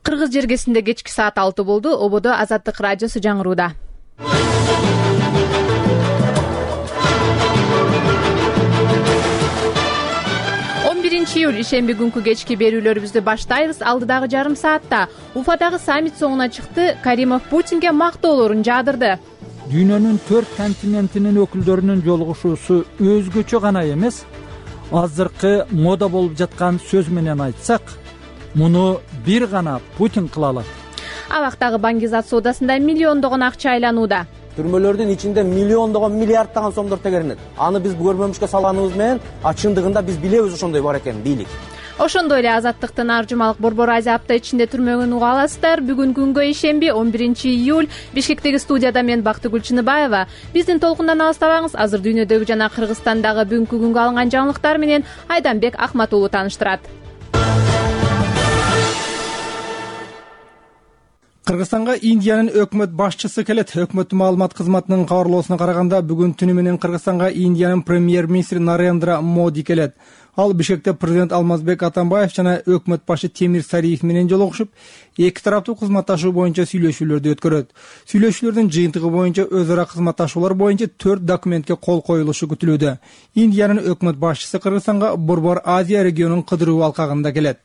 Кыргыз жергесинде кечки саат 6 болду. Ободо Азаттык радиосу жаңырууда. 11 июль ишемби күнкү кечки берүүлөрүбүздү баштайбыз. Алдыдагы жарым саатта Уфадагы саммит соңуна чыкты. Каримов Путинге мактоолорун жаадырды. Дүйнөнүн 4 континентинин өкүлдөрүнүн жолугушуусу өзгөчө гана эмес, азыркы мода болуп жаткан сөз менен айтсак, муну бир гана Путин кыла алат. Абактагы Баңгизат соодасында миллиондогон акча айланууда. Түрмөлөрдүн ичинде миллиондогон, миллиарддаган сомдор тегеренет. Аны биз көрмөмүшкө салганыбыз менен чындыгында биз билебиз ошондой бар экен бийлик. Ошондой эле Азаттыктын ар жумалык Борбор Азия апта ичинде түрмөгөн уга аласыздар. Бүгүн күнгө ишемби 11 июль Бишкектеги студияда мен Бактыгүл Чыныбаева. Биздин толкундан алыстабаңыз. Азыр дүйнөдөгү жана Кыргызстандагы бүгүнкү күнгө алынган жаңылыктар менен Айданбек Акматулу тааныштырат. Кыргызстанга Индиянын өкмөт башчысы келет. Өкмөттүн маалымат кызматынын кабарлоосуна караганда, бүгүн түнү менен Кыргызстанга Индиянын премьер-министри Нарендра Моди келет. Ал Бишкекте президент Алмазбек Атамбаев жана өкмөт башы Темир Сариев менен жолугушуп, эки тараптуу кызматташуу боюнча сүйлөшүүлөрдү өткөрөт. Сүйлөшүүлөрдүн жыйынтыгы боюнча өз ара кызматташуулар боюнча 4 документке кол коюлушу күтүлүүдө. Индиянын өкмөт башчысы Кыргызстанга Борбор Азия регионунун кыдыруу алкагында келет.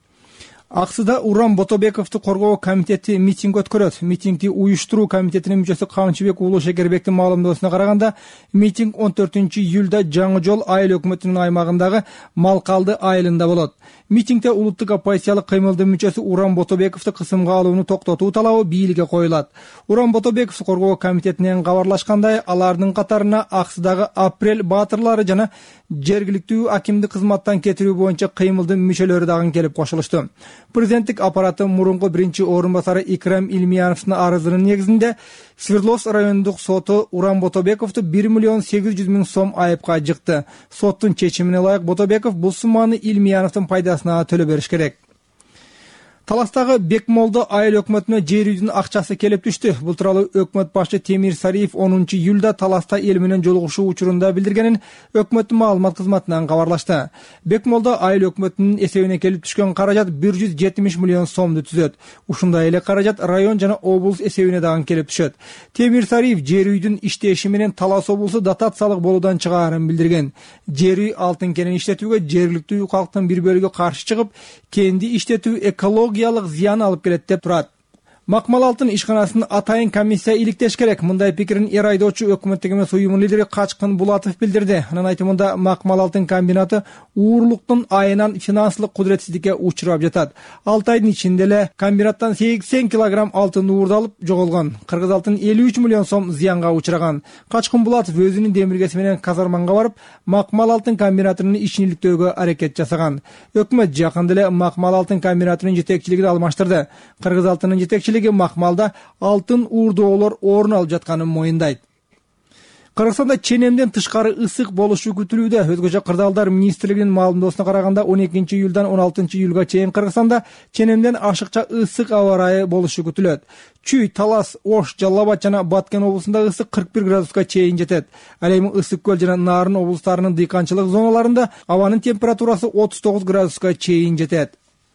Аксыда Урам Ботобековду коргоо комитети митинг өткөрөт. Митингди уюштуруу комитетинин мүчөсү Камчыбек Уулу Шекербектин маалымдоосуна караганда, митинг 14 июлда Жаңы жол айыл өкмөтүнүн аймагындагы Малкалды айылында болот. Митингде улуттук оппозициялык кыймылдын мүчөсү Урам Ботобековду кысымга алууну токтотуу талабы бийликке коюлат. Урам Ботобековду коргоо комитетинен кабарлашкандай, алардын катарына Аксыдагы Апрель баатырлары жана жергиликтүү акимди кызматтан кетирүү боюнча кыймылдын мүчөлөрү дагы келип кошулушту. Президенттик аппараты мурунку биринчи орун басары Икрам Илмияновдун арызынын негизинде Свердловск райондук соту Урам Ботобековду 1 миллион 800 миң сом айыпка жыкты. Соттун чечимине ылайык Ботобеков бул сумманы Илмияновдун пайдасына төлөп бериш керек. Таластагы Бекмолдо айыл өкмөтүнө жер үйдүн акчасы келип түштү. Бул тууралуу өкмөт башы Темир Сариев 10 июлда Таласта эл менен жолугушуу учурунда билдиргенин өкмөттүн маалымат кызматынан кабарлашты. Бекмолдо айыл өкмөтүнүн эсебине келип түшкөн каражат 170 миллион сомду түзөт. Ушундай эле каражат район жана облус эсебине дагы келип түшөт. Темир Сариев жер үйдүн иштеши менен Талас облусу дотациялык болуудан чыгаарын билдирген. Жер үй алтын кенин иштетүүгө жергиликтүү калктын бир бөлүгү каршы чыгып, кенди иштетүү экологиялык зыян алып келет деп турат. Макмал алтын ишканасын атайын комиссия иликтеш керек. Мындай пикирин эр айдоочу өкмөттүк эмес уюмунун лидери Качкын Булатов билдирди. Анын айтымында Макмал алтын комбинаты уурлуктун айынан финансылык кудуретсиздикке учурап жатат. 6 айдын ичинде эле комбинаттан 80 килограмм алтын уурдалып жоголгон. Кыргыз алтын 53 миллион сом зыянга учураган. Качкын Булатов өзүнүн демиргеси менен Казарманга барып, Макмал алтын комбинатынын ишин иликтөөгө аракет жасаган. Өкмөт жакында эле Макмал алтын комбинатынын жетекчилигин алмаштырды. Кыргыз алтынын жетекчилиги Макмалда алтын уурдоолор орун алып жатканын моюндайт. Кыргызстанда ченемден тышкары ысык болушу күтүлүүдө. Өзгөчө кырдаалдар министрлигинин маалымдоосуна караганда 12 июлдан 16 июлга чейин Кыргызстанда ченемден ашыкча ысык аба ырайы болушу күтүлөт. Чүй, Талас, Ош, Жалал Абад жана Баткен облусунда ысык 41 градуска чейин жетет. Ал эми Ысык көл жана Нарын облустарынын дыйканчылык зоналарында абанын температурасы 39 градуска чейин жетет.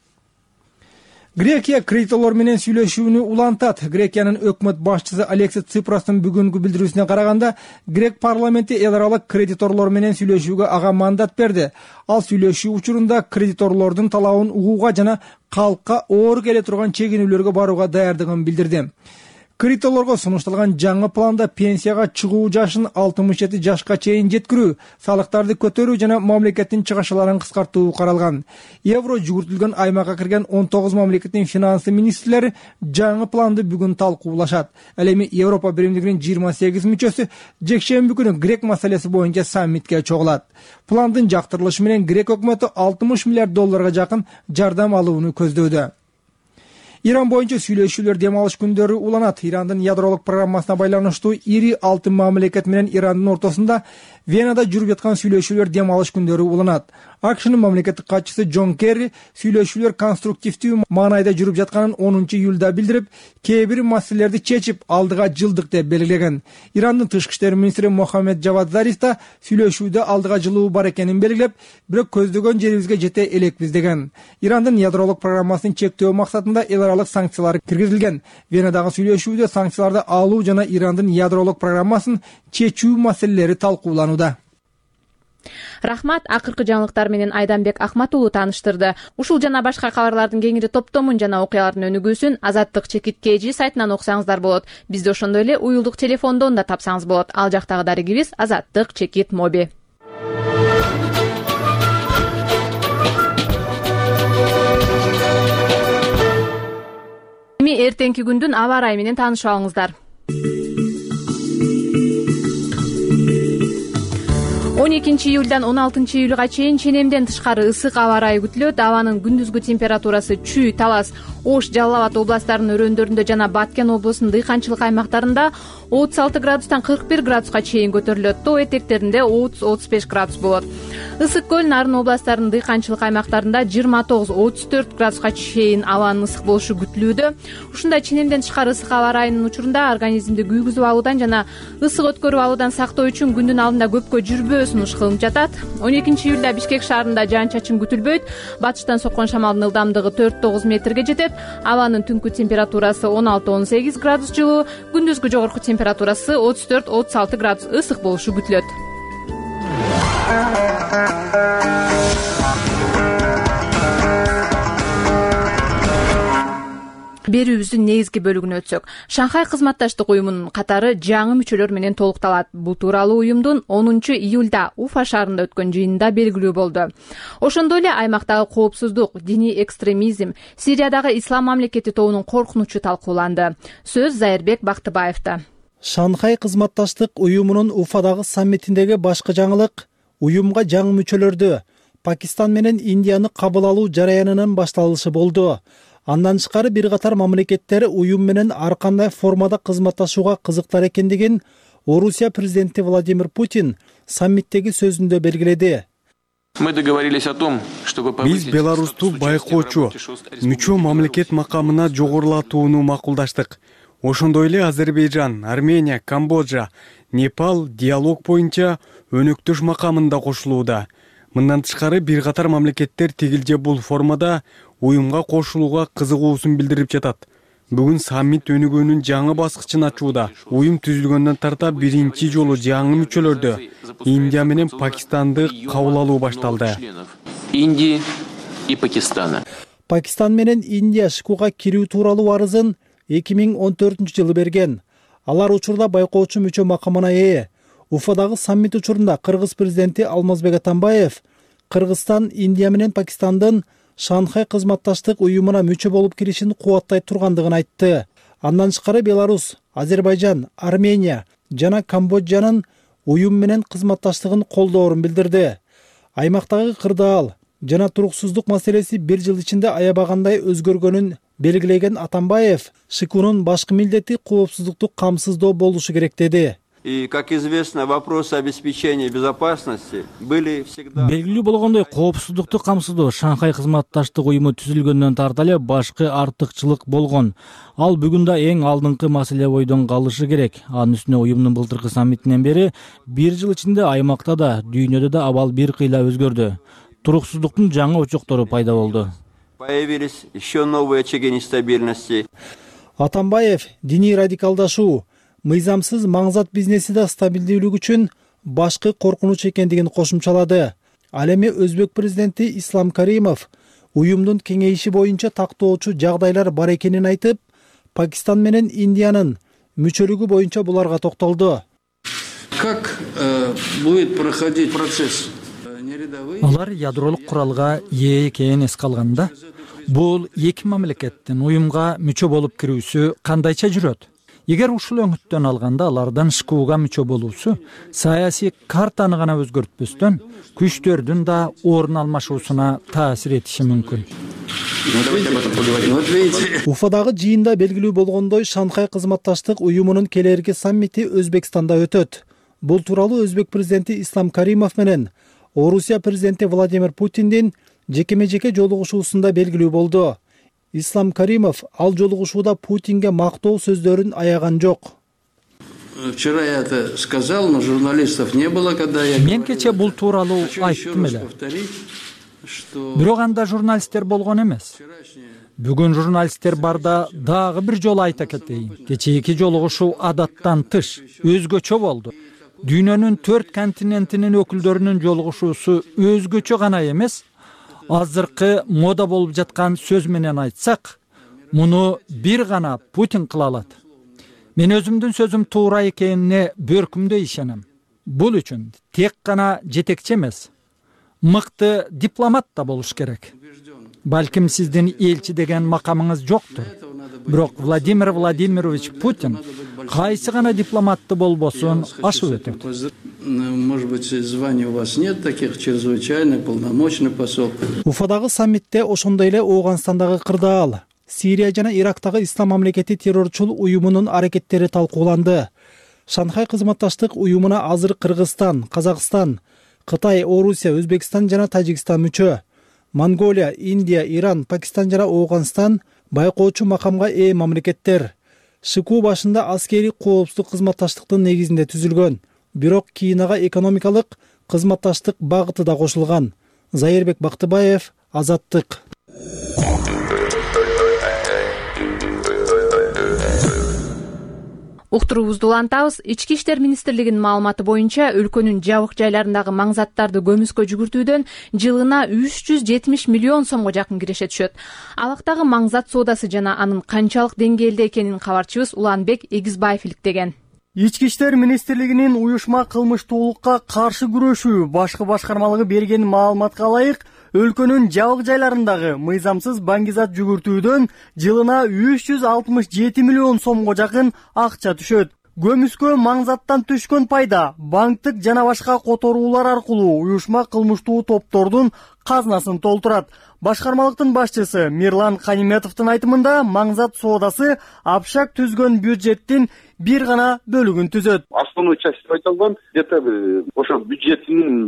Грекия кредиторлор менен сүйлөшүүнү улантат. Грекиянын өкмөт башчысы Алексис Ципростун бүгүнкү билдирүүсүнө караганда, Грек парламенти эл аралык кредиторлор менен сүйлөшүүгө ага мандат берди. Ал сүйлөшүү учурунда кредиторлордун талабын угууга жана калкка оор келе турган чегинүүлөргө барууга даярдыгын билдирди. Кредиторлорго сунушталган жаңы планда пенсияга чыгуу жашын 67 жашка чейин жеткирүү, салыктарды көтөрүү жана мамлекеттин чыгашаларын кыскартуу каралган. Евро жүгүртүлгөн аймакка кирген 19 мамлекеттин финансы министрлери жаңы планды бүгүн талкуулашат. Ал эми Европа биримдигинин 28 мүчөсү жекшемби күнү Грек маселеси боюнча саммитке чогулат. Пландын жактырылышы менен Грек өкмөтү 60 миллиард долларга жакын жардам алууну көздөдө. Иран боюнча сүйлөшүүлөр дем алыш күндөрү уланат. Ирандын ядролук программасына байланыштуу ири 6 мамлекет менен Ирандын ортосунда Венада жүрүп жаткан сүйлөшүүлөр дем алыш күндөрү уланат. AQShnын мамлекеттик катчысы Джон Керри сүйлөшүүлөр конструктивдүү маанайда жүрүп жатканын 10 июлда билдирип, кээ бир маселелерди чечип алдыга жылдык деп белгилеген. Ирандын тышкы иштер министри Мохаммед Джавад Зариф да сүйлөшүүдө алдыга жылуу бар экенин белгилеп, бирок көздөгөн жерибизге жете элекпиз деген. Ирандын ядролук программасын чектөө максатында эл аралык санкциялар киргизилген. Венадагы сүйлөшүүдө санкцияларды алуу жана Ирандын ядролук программасын чечүү маселелери талкууланууда. Рахмат, акыркы жаңылыктар менен Айданбек Ахмат уулу тааныштырды. Ушул жана башка кабарлардын кеңири топтомун жана окуялардын өнүгүүсүн Азаттык чекит KG сайтынан окусаңыздар болот. Бизди ошондой эле уюлдук телефондон да тапсаңыз болот. Ал жактагы дарегибиз Азаттык чекит моби. Эми эртеңки күндүн аба ырайы менен таанышып алыңыздар. 12 июлдан 16 июлга чейин ченемден тышкары ысык аба ырайы күтүлөт. Абанын күндүзгү температурасы Чүй, Талас, Ош, Жалал Абад областарынын өрөөндөрүндө жана Баткен облусунун дыйканчылык аймактарында 36 градустан 41 градуска чейин көтөрүлөт. Тоо этектеринде 30-35 градус болот. Ысык көл, Нарын областарынын дыйканчылык аймактарында 29-34 градуска чейин абанын ысык болушу күтүлүүдө. Ушундай ченемден тышкары ысык аба ырайынын учурунда организмди күйгүзүп алуудан жана ысык өткөрүп алуудан сактоо үчүн күндүн алдында көпкө жүрбөө сунуш кылынып жатат. 12 июлда Бишкек шаарында жаан-чачын күтүлбөйт. Батыштан соккон шамалдын ылдамдыгы 4-9 метрге жетет. Абанын түнкү температурасы 16-18 градус жылуу, күндүзгү жогорку температурасы 34-36 градус ысык болушу күтүлөт. Берүүбүздүн негизги бөлүгүнө өтсөк, Шанхай кызматташтык уюмунун катары жаңы мүчөлөр менен толукталат. Бул тууралуу уюмдун 10 июлда Уфа шаарында өткөн жыйынында белгилүү болду. Ошондой эле аймактагы коопсуздук, диний экстремизм, Сириядагы ислам мамлекети тобунун коркунучу талкууланды. Сөз Зайырбек Бактыбаевда. Шанхай кызматташтык уюмунун Уфадагы саммитиндеги башкы жаңылык уюмга жаңы мүчөлөрдү Пакистан менен Индияны кабыл алуу жараянынын башталышы болду. Андан тышкары бир катар мамлекеттер уюм менен ар кандай формада кызматташууга кызыктар экендигин Орусия президенти Владимир Путин саммиттеги сөзүндө белгиледи. Биз Беларусту байкоочу, мүчө мамлекет макамына жогорулатууну макулдаштык. Ошондой эле Азербайжан, Армения, Камбоджа, Непал диалог боюнча өнөктөш макамында кошулууда. Мындан тышкары бир катар мамлекеттер тигилже бул формада уюмга кошулууга кызыгуусун билдирип жатат. Бүгүн саммит өнүгүүнүн жаңы баскычын ачууда. Уюм түзүлгөндөн тарта биринчи жолу жаңы мүчөлөрдү Индия менен Пакистанды кабыл алуу башталды. Индии и Пакистана. Пакистан менен Индия ШКУга кирүү тууралуу арызын 2014-жылы берген. Алар учурда байкоочу мүчө макамына ээ. Уфадагы саммит учурунда Кыргыз президенти Алмазбек Атамбаев Кыргызстан, Индия менен Пакистандын Шанхай кызматташтык уюмуна мүчө болуп киришин кубаттай тургандыгын айтты. Андан тышкары Беларусь, Азербайжан, Армения жана Камбоджанын уюм менен кызматташтыгын колдоорун билдирди. Аймактагы кырдаал жана туруксуздук маселеси бир жыл ичинде аябагандай өзгөргөнүн белгилеген Атамбаев, ШКУнун башкы милдети коопсуздукту камсыздоо болушу керек деди. И, как известно, вопросы обеспечения безопасности были всегда... Белгилүү болгондой, коопсуздукту камсыздоо Шанхай кызматташтык уюму түзүлгөндөн тарта эле башкы артыкчылык болгон. Ал бүгүн да эң алдыңкы маселе бойдон калышы керек. Анын үстүнө уюмдун былтыркы саммитинен бери бир жыл ичинде аймакта да, дүйнөдө да абал бир кыйла өзгөрдү. Туруксуздуктун жаңы очоктору пайда болду. Появились еще новые очаги нестабильности. Атамбаев диний радикалдашуу, мыйзамсыз маңзат бизнесиде стабилдүүлүк үчүн башкы коркунуч экендигин кошумчалады. Ал эми Өзбек президенти Ислам Каримов уюмдун кеңейиши боюнча тактоочу жагдайлар бар экенин айтып, Пакистан менен Индиянын мүчөлүгү боюнча буларга токтолду. Как будет проходить процесс? Алар ядролук куралга ээ экенин эске алганда, бул эки мамлекеттин уюмга мүчө болуп кирүүсү кандайча жүрөт? Эгер ушул өңүттөн алганда алардын ШКУга мүчө болуусу саясий картаны гана өзгөртпөстөн күчтөрдүн да орун алмашуусуна таасир этиши мүмкүн. Уфадагы жыйында белгилүү болгондой, Шанхай кызматташтык уюмунун келерки саммити Өзбекстанда өтөт. Бул тууралуу Өзбек президенти Ислам Каримов менен Орусия президенти Владимир Путиндин жекеме-жеке жолугушуусунда белгилүү болду. Ислам Каримов ал жолугушууда Путинге мактоо сөздөрүн аяган жок. Вчера я это сказал, но журналистов не было, когда я... Мен кече бул тууралуу айттым эле. Бирок анда журналисттер болгон эмес. Бүгүн журналисттер барда дагы бир жолу айта кетейин. Кечээки жолугушуу адаттан тыш, өзгөчө болду. Дүйнөнүн 4 континентинин өкүлдөрүнүн жолугушуусу өзгөчө гана эмес, азыркы мода болуп жаткан сөз менен айтсак, муну бир гана Путин кыла алат. Мен өзүмдүн сөзүм туура экенине бөркүмдөй ишенем. Бул үчүн тек гана жетекчи эмес, мыкты дипломат да болуш керек. Балким сиздин элчи деген макамыңыз жоктур. Бирок Владимир Владимирович Путин кайсы гана дипломатты болбосун ашып өтөт. Может быть, званий у вас нет таких, чрезвычайный, полномочный посол. Уфадагы саммитте ошондой эле Ооганстандагы кырдаал, Сирия жана Ирактагы Ислам мамлекети террорчул уюмунун аракеттери талкууланды. Шанхай кызматташтык уюмуна азыр Кыргызстан, Казакстан, Кытай, Орусия, Өзбекстан жана Тажикстан мүчө. Монголия, Индия, Иран, Пакистан жана Ооганстан байкоочу макамга ээ мамлекеттер. ШКУ башында аскери коопсуздук кызматташтыктын негизинде түзүлгөн. Бирок кийинага экономикалык кызматташтык багыты да кошулган. Зайырбек Бактыбаев, Азаттык. Уктуруубузду улантабыз. Ички иштер министрлигинин маалыматы боюнча өлкөнүн жабык жайларындагы маңзаттарды көмүскө жүгүртүүдөн жылына 370 миллион сомго жакын киреше түшөт. Алактагы маңзат соодасы жана анын канчалык деңгээлде экенин кабарчыбыз Уланбек Эгизбаев иликтеген. Ички иштер министрлигинин уюшма кылмыштуулукка каршы күрөшүү башкы башкармалыгы берген маалыматка ылайык, өлкөнүн жабык жайларындагы мыйзамсыз баңгизат жүгүртүүдөн жылына 367 миллион сомго жакын акча түшөт. Көмүскө маңзаттан түшкөн пайда банктык жана башка которуулар аркылуу уюшма кылмыштуу топтордун казнасын толтурат. Башкармалыктын башчысы Мирлан Каниметовдун айтымында маңзат соодасы Апшак түзгөн бюджеттин бир гана бөлүгүн түзөт. Основной часть айтылган, где-то ошо бюджеттин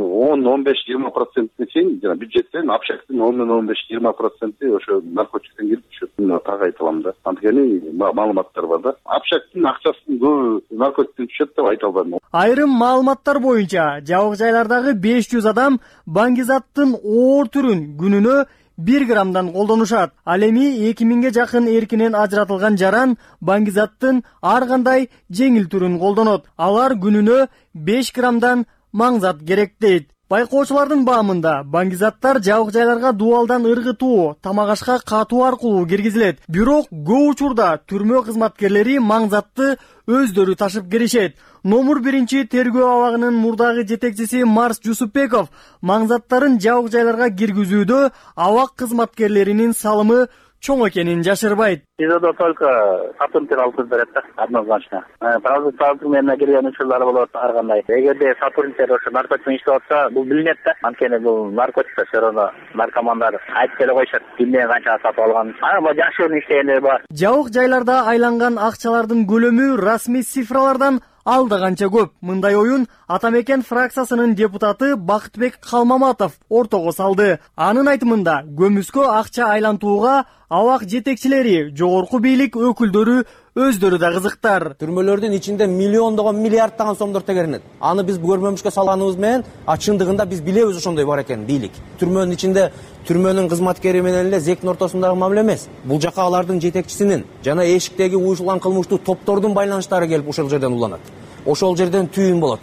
10-15-20% чейин жана бюджеттен Апшактын 10-15-20% ошо наркотиктен кирип түшөт. Так айтылам да. Анткени маалыматтар бар да. Апшактын акчасын көбү наркотиктен түшөт деп айтылган. Айрым маалыматтар боюнча жабык жайлардагы 500 адам баңгизаттын оор түрүн күнүнө 1 граммдан колдонушат. Ал эми 2000ге жакын эркинен ажыратылган жаран баңгизаттын ар кандай жеңил түрүн колдонот. Алар күнүнө 5 граммдан маңзат керек дейт. Байкоочулардын баамында баңгизаттар жабык жайларга дуалдан ыргытуу, тамак ашка катуу аркылуу киргизилет. Бирок көп учурда түрмө кызматкерлери маңзатты өздөрү ташып киришет. Номер 1 тергөө абагынын мурдагы жетекчиси Марс Жусупбеков маңзаттарын жабык жайларга киргизүүдө абак кызматкерлеринин салымы чоң экенин жашырбайт. СИЗОдо только сотрудниктер алып берет да, однозначно. Правозащитный менен кирген учурлар болот ар кандай. Эгерде сотрудниктер ошо наркотик иштеп атса, бул билинет да. Анткени бул наркотик все равно наркомандар айтып келе коюшат. Кимден канча сатып алган. Ана жакшы иштегендер бар. Жабык жайларда айланган акчалардын көлөмү расмий цифралардан алда канча көп. Мындай оюн Атамекен фракциясынын депутаты Бакытбек Калмаматов ортого салды. Анын айтымында көмүскө акча айлантууга абак жетекчилери, жогорку бийлик өкүлдөрү өздөрү да кызыктар. Түрмөлөрдүн ичинде миллиондогон, миллиарддаган сомдор тегеренет. Аны биз көрмөмүшкө салганыбыз менен чындыгында биз билебиз ошондой бар экен бийлик. Түрмөнүн ичинде түрмөнүн кызматкери менен эле зектин ортосундагы мамиле эмес. Бул жака алардын жетекчисинин жана эшиктеги уюшулган кылмыштуу топтордун байланыштары келип ошол жерден уланат. Ошол жерден түйүн болот.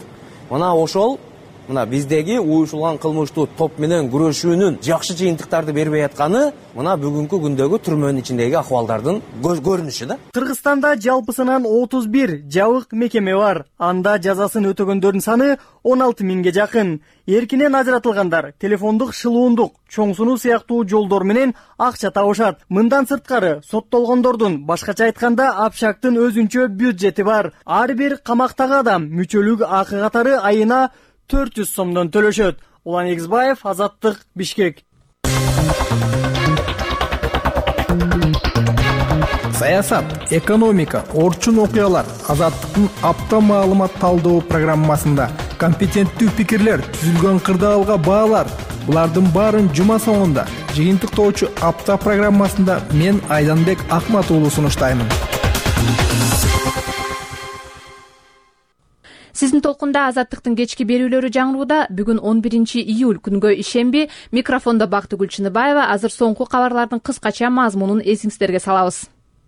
Мына биздеги уюшулган кылмыштуу топ менен күрөшүүнүн жакшы жыйынтыктарды бербей атканы мына бүгүнкү күндөгү түрмөнүн ичиндеги акыбалдардын көрүнүшү да. Кыргызстанда жалпысынан 31 жабык мекеме бар. Анда жазасын өтөгөндөрдүн саны 16 миңге жакын. Эркинен ажыратылгандар телефондук шылуундук, чоң сунуу сыяктуу жолдор менен акча табышат. Мындан сырткары соттолгондордун башкача айтканда Апшактын өзүнчө бюджети бар. Ар бир камактагы адам мүчөлүк акы катары айына 400 сомдон төлөшөт. Улан Эгизбаев, Азаттык, Бишкек. Саясат, экономика, орчун окуялар Азаттыктын апта маалымат талдоо программасында компетенттүү пикирлер, түзүлгөн кырдаалга баалар. Булардын баарын жума соңунда жыйынтыктоочу апта программасында мен Айданбек Акмат уулу сунуштаймын. Сиздин толкунда Азаттыктын кечки берүүлөрү жаңырууда. Бүгүн 11 июль күнгө ишемби. Микрофондо Бактыгүл Чыныбаева. Азыр соңку кабарлардын кыскача мазмунун эсиңиздерге салабыз.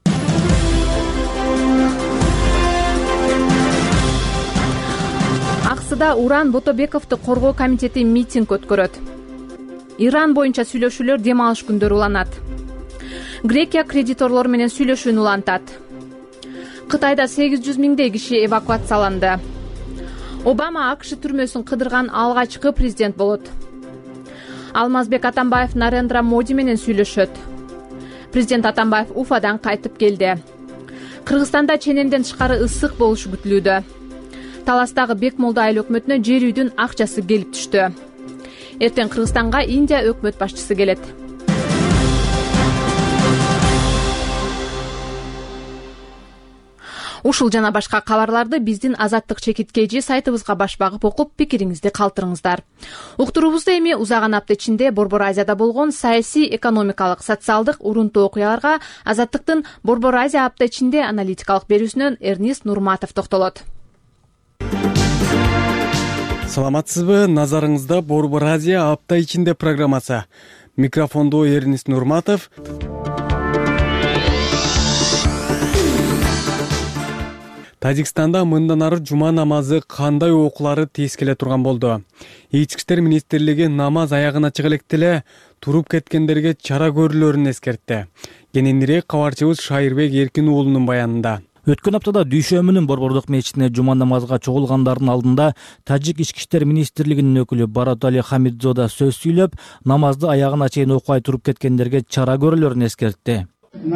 Аксыда Уран Ботобековду коргоо комитети митинг өткөрөт. Иран боюнча сүйлөшүүлөр дем алыш күндөрү уланат. Грекия кредиторлор менен сүйлөшүүнү улантат. Кытайда 800 миңдей киши эвакуацияланды. Обама АКШ түрмөсүн кыдырган алгачкы президент болот. Алмазбек Атамбаев Нарендра Моди менен сүйлөшөт. Президент Атамбаев Уфадан кайтып келди. Кыргызстанда ченемден тышкары ысык болушу күтүлүүдө. Таластагы Бекмолду айыл өкмөтүнө жер үйдүн акчасы келип түштү. Эртең Кыргызстанга Индия өкмөт башчысы келет. Ушул жана башка кабарларды биздин Азаттык чекиткейжи сайтыбызга баш багып окуп, пикириңизди калтырыңыздар. Уктуруубузда эми узаган апта ичинде Борбор Азияда болгон саясий, экономикалык, социалдык урунтуу окуяларга Азаттыктын Борбор Азия апта ичинде аналитикалык берүүсүнөн Эрнист Нурматов токтолот. Саламатсызбы, назарыңызда Борбор Азия апта ичинде программасы. Микрофондо Эрнист Нурматов. Тажикстанда мындан ары жума намазы кандай окулары тескеле турган болду. Ички иштер министрлиги намаз аягына чыга электе эле туруп кеткендерге чара көрүүлөрүн эскертти. Кененирээк кабарчыбыз Шайырбек Эркин уулунун баянында. Өткөн аптада Дүйшөмүнүн борбордук мечитине жума намазга чогулгандардын алдында Тажик ички иштер министрлигинин өкүлү Баратали Хамидзода сөз сүйлөп, намазды аягына чейин окубай туруп кеткендерге чара көрүүлөрүн эскертти.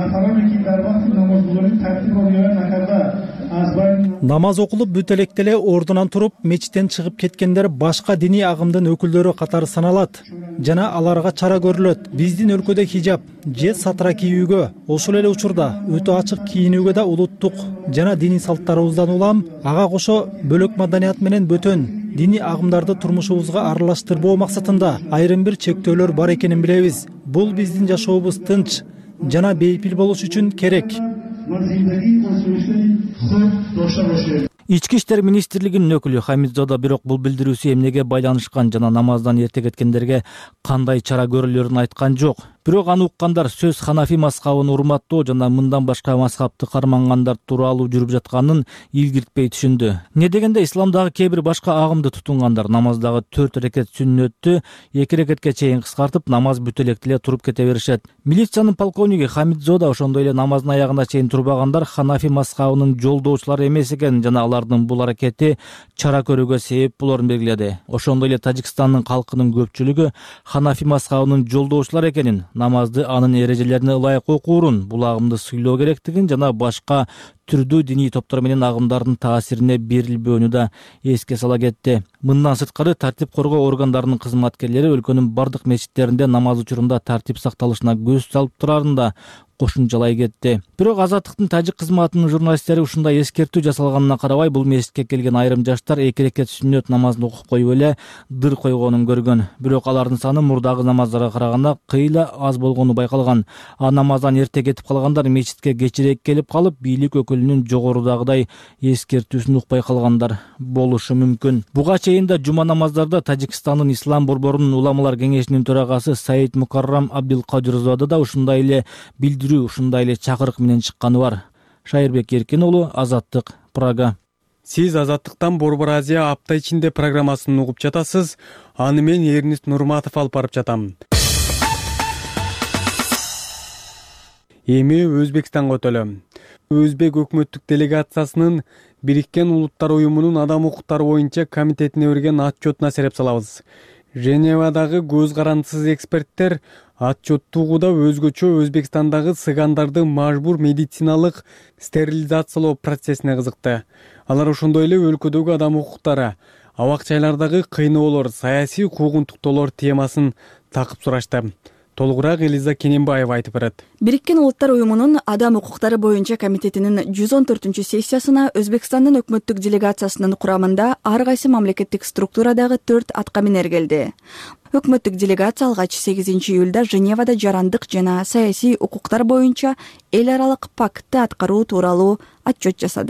Намаз окулуп бүт электе эле ордунан туруп, мечиттен чыгып кеткендер башка диний агымдын өкүлдөрү катары саналат жана аларга чара көрүлөт. Биздин өлкөдө хижаб же сатра кийүүгө, ошол эле учурда өтө ачык кийинүүгө да улуттук жана диний салттарыбыздан улам, ага кошо бөлөк маданият менен бөтөн диний агымдарды турмушубузга аралаштырбоо максатында айрым бир чектөөлөр бар экенин билебиз. Бул биздин жашообуз тынч жана бейпил болуш үчүн керек. Ички иштер министрлигинин өкүлү Хамидзода бирок бул билдирүүсү эмнеге байланышкан жана намаздан эрте кеткендерге кандай чара көрүүлөрүн айткан жок. Бирок аны уккандар сөз Ханафи мазхабын урматтоо жана мындан башка мазхабты кармангандар тууралуу жүрүп жатканын илгиртпей түшүндү. Не дегенде исламдагы кээ бир башка агымды тутунгандар намаздагы 4 рекет сүннөттү 2 рекетке чейин кыскартып, намаз бүт электе эле туруп кете беришет. Милициянын полковниги Хамидзода ошондой эле намаздын аягына чейин турбагандар Ханафи мазхабынын жолдоочулары эмес экен жана алардын бул аракети чара көрүүгө себеп болорун белгиледи. Ошондой эле Тажикстандын калкынын көпчүлүгү Ханафи мазхабынын жолдоочулары экенин, намазды анын эрежелерине ылайык окуурун, бул агымды сыйлоо керектигин жана башка түрдүү диний топтор менен агымдардын таасирине берилбөөнү да эске сала кетти. Мындан сырткары тартип коргоо органдарынын кызматкерлери өлкөнүн бардык мечиттеринде намаз учурунда тартип сакталышына көз салып турарын да кошумчалай кетти. Бирок Азаттыктын тажик кызматынын журналисттери ушундай эскертүү жасалганына карабай, бул мечитке келген айрым жаштар 2 рекет сүннөт намазын окуп коюп эле дыр койгонун көргөн. Бирок алардын саны мурдагы намаздарга караганда кыйла аз болгону байкалган. А намаздан эрте кетип калгандар мечитке кечирээк келип калып, бийлик өкүлүнүн жогорудагыдай эскертүүсүн укпай калгандар болушу мүмкүн. Буга чейин да жума намаздарда Тажикстандын ислам борборунун уламалар кеңешинин төрагасы Саид Мукаррам Абдилкадирзода да ушундай эле ушундай эле чакырык менен чыкканы бар. Шайырбек Эркин уулу, Азаттык, Прага. Сиз Азаттыктан Борбор Азия апта ичинде программасын угуп жатасыз. Аны мен Эрнист Нурматов алып барып жатам. Эми Өзбекстанга өтөлөм. Өзбек өкмөттүк делегациясынын Бириккен Улуттар уюмунун адам укуктары боюнча комитетине берген отчетуна сереп салабыз. Женевадагы көз карандысыз эксперттер отчетту угууда өзгөчө Өзбекстандагы сыгандарды мажбур медициналык стерилизациялоо процессине кызыкты. Алар ошондой эле өлкөдөгү адам укуктары, абак-жайлардагы кыйноолор, саясий куугунтуктоолор темасын такып сурашты. Толугураак Элиза Кененбаева айтып берет. Бириккен Улуттар уюмунун адам укуктары боюнча комитетинин 114-сессиясына Өзбекстандын өкмөттүк делегациясынын курамында ар кайсы мамлекеттик структурадагы 4 аткаминер келди. Өкмөттүк делегация алгач 8 июлда Женевада жарандык жана саясий укуктар боюнча эл аралык пактты аткаруу тууралуу отчет жасады.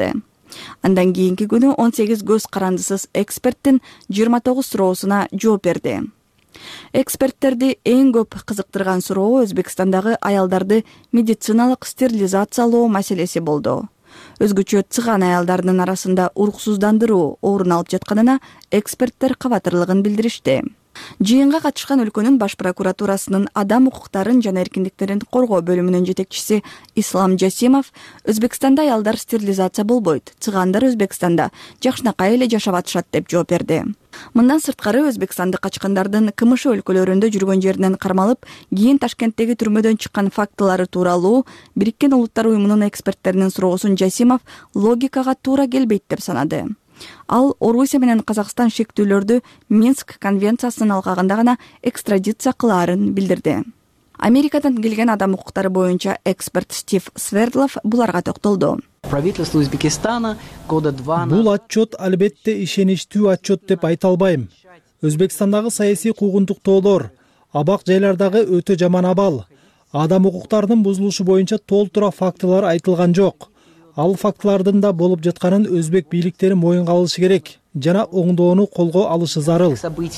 Андан кийинки күнү 18 көз карандысыз эксперттин 29 суроосуна жооп берди. Эксперттерди эң көп кызыктырган суроо Өзбекстандагы аялдарды медициналык стерилизациялоо маселеси болду. Өзгөчө цыган аялдарынын арасында уруксуздандыруу орун алып жатканына эксперттер кабатырлыгын билдиришти. Жыйынга катышкан өлкөнүн баш прокуратурасынын адам укуктарын жана эркиндиктерин коргоо бөлүмүнүн жетекчиси Ислам Жасимов Өзбекстанда аялдар стерилизация болбойт, цыгандар Өзбекстанда жакшынакай эле жашап атышат деп жооп берди. Мындан сырткары өзбекстандык качкандардын КМШ өлкөлөрүндө жүргөн жеринен кармалып, кийин Ташкенттеги түрмөдөн чыккан фактылары тууралуу Бириккен Улуттар уюмунун эксперттеринин суроосун Жасимов логикага туура келбейт деп санады. Ал Орусия менен Казакстан шектүүлөрдү Минск конвенциясынын алкагында гана экстрадиция кылаарын билдирди. Америкадан келген адам укуктары боюнча эксперт Стив Свердлов буларга токтолду. Правительство Өзбекистана года 2. Бул отчет албетте ишеничтүү отчет деп айта албайм. Өзбекстандагы саясий куугунтуктоолор, абак жайлардагы өтө жаман абал, адам укуктарынын бузулушу боюнча толтура фактылар айтылган жок. Ал фактылардын да болуп жатканын өзбек бийликтери моюнга алышы керек жана оңдоону колго алышы зарыл.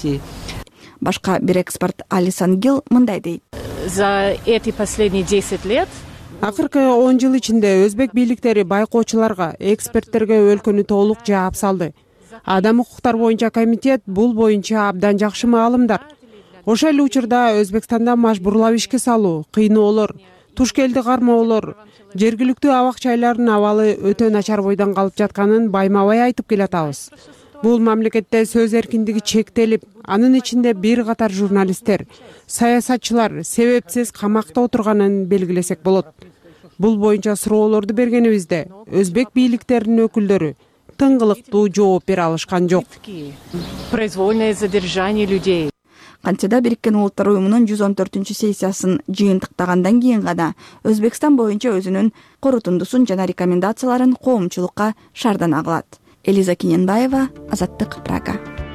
Башка бир эксперт Алисан Гил мындай дейт. За эти последние 10 лет акыркы 10 жыл ичинде өзбек бийликтери байкоочуларга, эксперттерге өлкөнү толук жаап салды. Адам укуктар боюнча комитет бул боюнча абдан жакшы маалымдар. Ошол эле учурда Өзбекстанда мажбурлап ишке салуу, кыйноолор, туш келди кармоолор, жергиликтүү абак жайлардын абалы өтө начар бойдон калып жатканын байма-бай айтып келатабыз. Бул мамлекетте сөз эркиндиги чектелип, анын ичинде бир катар журналисттер, саясатчылар себепсиз камакта отурганын белгилесек болот. Бул боюнча суроолорду бергенибизде өзбек бийликтеринин өкүлдөрү тыңгылыктуу жооп бере алышкан жок. Произвольное задержание людей. Кантсе да Бириккен Улуттар уюмунун 114 сессиясын жыйынтыктагандан кийин гана Өзбекстан боюнча өзүнүн корутундусун жана рекомендацияларын коомчулукка шаардана кылат. Элиза Киненбаева, Азаттык, Прага.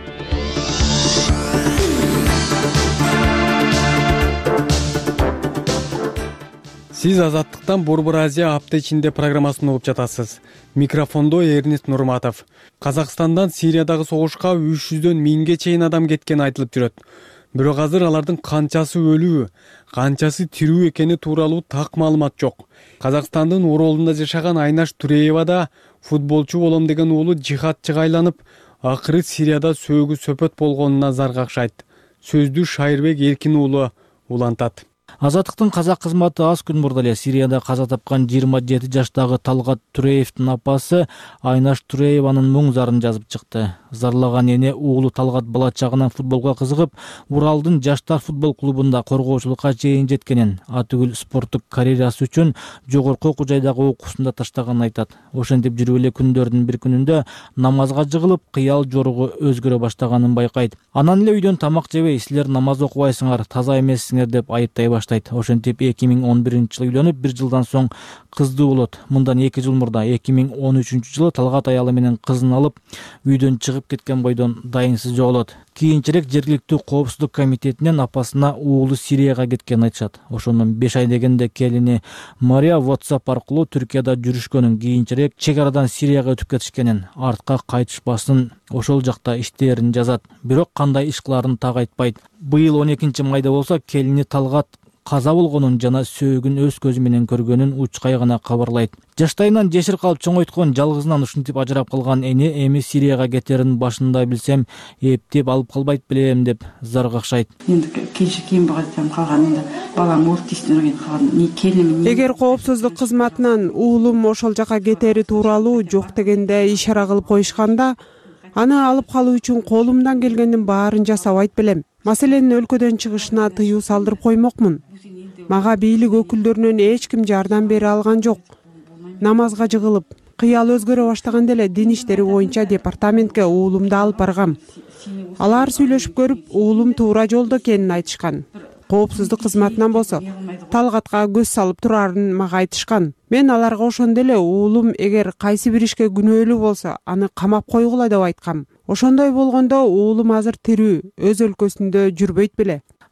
Сиз Азаттыктан Борбор Азия апта ичинде программасын угуп жатасыз. Микрофондо Эрнест Нурматов. Казакстандан Сириядагы согушка 300дөн 1000ге чейин адам кеткени айтылып жүрөт. Бирок азыр алардын канчасы өлүү, канчасы тирүү экени тууралуу так маалымат жок. Казакстандын Оролунда жашаган Айнаш Туреева да футболчу болом деген уулу жихадчыга айланып, акыры Сирияда сөөгү сөпөт болгонуна зар какшайт. Сөздү Шайырбек Эркин уулу улантат. Азаттыктын казак кызматы аз күн мурда эле Сирияда каза тапкан 27 жаштагы Талгат Туреевдин апасы Айнаш Турееванын муң зарын жазып чыкты. Зарлаган эне уулу Талгат бала чагынан футболго кызыгып, Уралдын жаштар футбол клубунда коргоочулукка чейин жеткенин, атүгүл спорттук карьерасы үчүн жогорку окуу жайдагы окуусунда таштаганын айтат. Ошентип жүрүп эле күндөрдүн бир күнүндө намазга жыгылып, кыял жоругу өзгөрө баштаганын байкайт. Анан эле үйдөн тамак жебей, силер намаз окубайсыңар, таза эмессиңер деп айыптай баштайт. Ошентип 2011-жылы үйлөнүп, 1 жылдан соң кыздуу болот. Мындан 2 жыл мурда 2013-жылы Талгат аялы менен кызын алып, үйдөн чыгып кеткен бойдон дайынсыз жоголот. Кийинчерээк жергиликтүү коопсуздук комитетинен апасына уулу Сирияга кеткенин айтышат. Ошондон 5 ай дегенде келини Мария WhatsApp аркылуу Түркияда жүрүшкөнүн, кийинчерээк чек арадан Сирияга өтүп кетишкенин, артка кайтышпасын ошол жакта иштерин жазат. Бирок кандай иш кыларын так айтпайт. Быйыл 12-майда болсо келини Талгат каза болгонун жана сөөгүн өз көзү менен көргөнүн учкай гана кабарлайт. Жаштайынан жешир калып чоңойткон, жалгызынан ушинтип ажырап калган эне эми Сирияга кетерин башында билсем, эптеп алып калбайт белем деп зар какшайт. Энди кийин багатам калганында балам ортисинен калган, келиним. Эгер коопсуздук кызматынан уулум ошол жака кетери тууралуу жок дегенде ишара кылып коюшканда, аны алып калуу үчүн колумдан келгендин баарын жасабайт белем. Маселенин өлкөдөн чыгышына тыюу салдырып коймокмун. Мага бийлик өкүлдөрүнөн эч ким жардам бере алган жок. Намазга жыгылып, кыял өзгөрө баштаганда эле дин иштери боюнча департаментке уулумду алып баргам. Алар сүйлөшүп көрүп, уулум туура жолдо экенин айтышкан. Коопсуздук кызматынан болсо Талгатка көз салып турарын мага айтышкан. Мен аларга ошондо эле уулум эгер кайсы бир ишке күнөөлүү болсо, аны камап койгула деп айткам. Ошондой болгондо уулум азыр тирүү, өз өлкөсүндө жүрбөйт беле.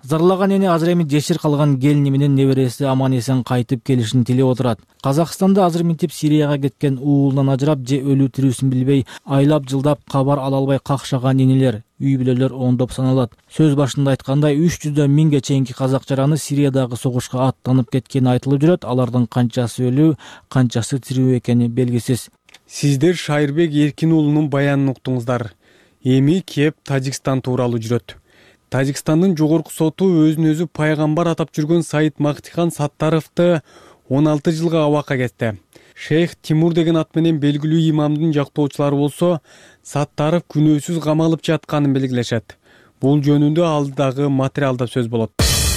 Зарлаган эне азыр эми жесир калган келини менен небереси аман эсен кайтып келишин тилеп отурат. Казакстанда азыр минтип Сирияга кеткен уулунан ажырап же өлүү тирүүсүн билбей айлап жылдап кабар ала албай какшаган энелер, үй бүлөлөр ондоп саналат. Сөз башында айткандай 300 миңге чейинки казак жараны Сириядагы согушка аттанып кеткени айтылып жүрөт. Алардын канчасы өлүү, канчасы тирүү экени белгисиз. Сиздер Шайырбек Эркин уулунун баянын уктуңуздар. Эми кеп Тажикстан тууралуу жүрөт. Тажикстандын жогорку соту өзүн өзү пайгамбар атап жүргөн Саид Мактихан Саттаровду 16 жылга абакка кести. Шейх Тимур деген ат менен белгилүү имамдын жактоочулары болсо, Саттаров күнөөсүз камалып жатканын белгилешет. Бул жөнүндө алдагы материалда сөз болот.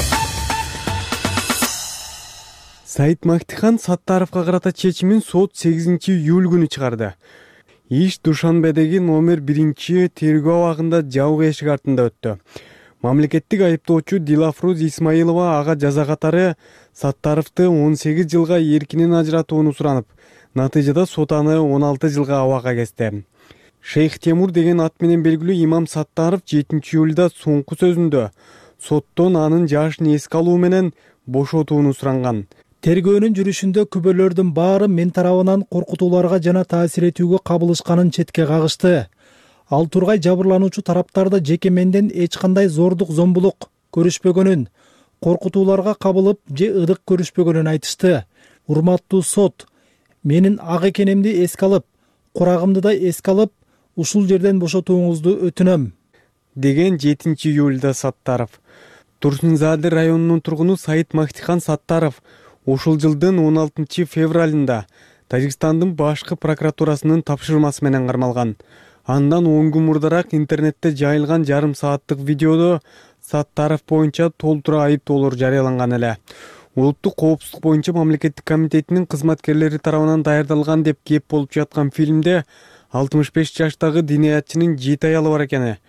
Саид Мактихан Саттаровго карата чечимин сот 8 июль күнү чыгарды. Иш Душанбедеги номер 1 тергөө абагында жабык эшик артында өттү. Мамлекеттик айыптоочу Дилафруз Исмаилова ага жаза катары Саттаровду 18 жылга эркинен ажыратууну суранып, натыйжада сот аны 16 жылга абакка кести. Шейх Тимур деген ат менен белгилүү имам Саттаров 7 июлда соңку сөзүндө соттон анын жашын эске алуу менен бошотууну суранган. Тергөөнүн жүрүшүндө күбөлөрдүн баары мен тарабынан коркутууларга жана таасир этүүгө кабылышканын четке кагышты. Ал тургай жабырлануучу тараптарды жеке менден эч кандай зордук зомбулук көрүшпөгөнүн, коркутууларга кабылып же ыдык көрүшпөгөнүн айтышты. Урматтуу сот, менин ак экенимди эске алып, курагымды да эске алып, ушул жерден бошотууңузду өтүнөм, деген 7 июлда Саттаров. Турсунзаде районунун тургуну Саид Мактихан Саттаров ушул жылдын 16 февралында Тажикстандын башкы прокуратурасынын тапшырмасы менен кармалган. Андан 10 күн мурдараак интернетте жайылган жарым сааттык видеодо Саттаров боюнча толтура айыптоолор жарыяланган эле. Улуттук коопсуздук боюнча мамлекеттик комитетинин кызматкерлери тарабынан даярдалган деп кеп болуп жаткан фильмде 65 жаштагы диниятчынын 7 аялы бар экени.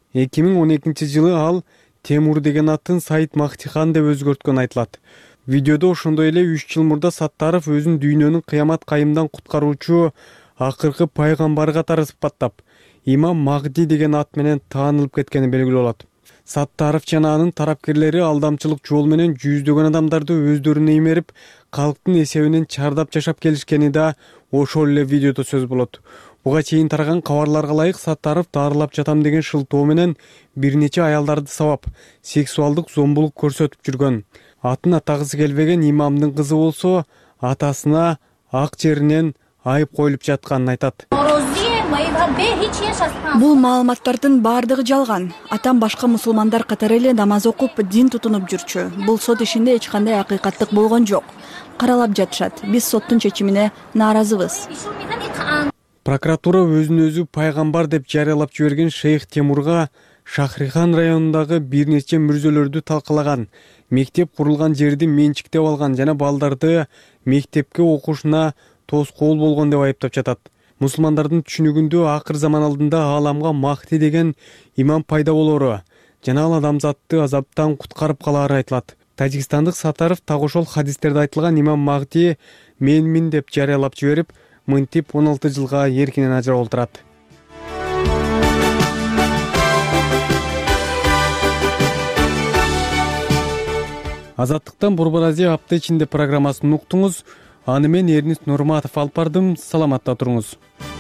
2012 жылы ал Темур деген атын Саид Мактихан деп өзгөрткөн айтылат. Видеодо ошондой эле 3 жыл мурда Саттаров өзүн дүйнөнүн кыямат кайымдан куткаруучу акыркы пайгамбар катары сыпаттап, имам Магди деген ат менен таанылып кеткени белгилүү болот. Саттаров жана анын тарапкерлери алдамчылык жол менен жүздөгөн адамдарды өздөрүнө имерип, калктын эсебинен чардап жашап келишкени да ошол эле видеодо сөз болот. Буга чейин тараган кабарларга ылайык Саттаров дарылап жатам деген шылтоо менен бир нече аялдарды сабап, сексуалдык зомбулук көрсөтүп жүргөн. Атын атагысы келбеген имамдын кызы болсо, атасына ак жеринен айып коюлуп жатканын айтат. Бул маалыматтардын баардыгы жалган. Атам башка мусулмандар катары эле намаз окуп, дин тутунуп жүрчү. Бул сот ишинде эч кандай акыйкаттык болгон жок. Каралап жатышат. Биз соттун чечимине нааразыбыз. Прокуратура өзүн өзү пайгамбар деп жарыялап жиберген Шейх Темурга Шахрихан районундагы бир нече мүрзөлөрдү талкалаган, мектеп курулган жерди менчиктеп алган жана балдарды мектепке окушуна тоскоол болгон деп айыптап жатат. Мусулмандардын түшүнүгүндө акыр заман алдында ааламга Махди деген имам пайда болору жана ал адамзатты азаптан куткарып калаары айтылат. Тажикстандык Саттаров так ошол хадистерде айтылган имам Махди менмин деп жарыялап жиберип, мынтип 16 жылга эркинен ажырап олтурат. Азаттыктан Борбор Азия апта ичинде программасын уктуңуз. Аны мен Эрнис Нурматов алып бардым. Саламатта туруңуз.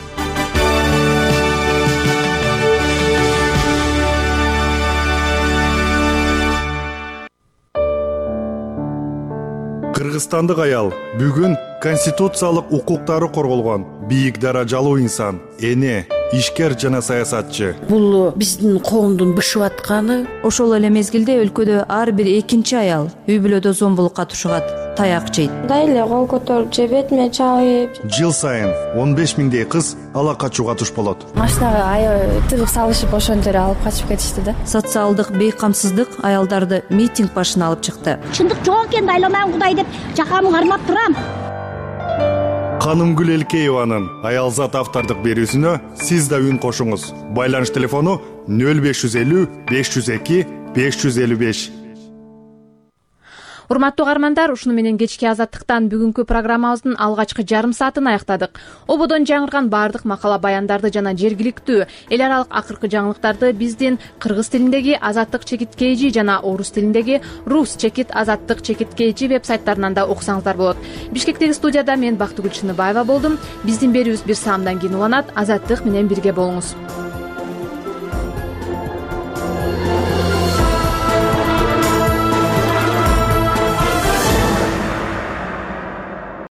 Кыргызстандык аял бүгүн конституциялык укуктары корголгон бийик даражалуу инсан, эне, ишкер жана саясатчы. Бул биздин коомдун бышып атканы. Ошол эле мезгилде өлкөдө ар бир экинчи аял үй бүлөдө зомбулукка тушугат, таяк жейт. Дайле кол көтөрүп же бетиме чабып. Жыл сайын 15 миңдей кыз ала качууга туш болот. Машинага тыгып салышып ошон жерге алып качып кетишти да. Социалдык бейкамсыздык аялдарды митинг башына алып чыкты. Чындык жок экен, айланам Кудай деп жакамы кармап турам. Канымгүл Элкееванын аялзат автордук берүүсүнө сиз да үн кошуңуз. Байланыш телефону 0550 502 555. Урматтуу угармандар, ушуну менен кечки Азаттыктан бүгүнкү программабыздын алгачкы жарым саатын аяктадык. Ободон жаңырган баардык макала баяндарды жана жергиликтүү эл аралык акыркы жаңылыктарды биздин кыргыз тилиндеги Азаттык чекит KG жана орус тилиндеги Рус чекит Азаттык чекит KG веб-сайттарынан да окусаңыздар болот. Бишкектеги студияда мен Бактыгүл Чыныбаева болдум. Биздин берүүбүз бир саамдан кийин уланат. Азаттык менен бирге болуңуз.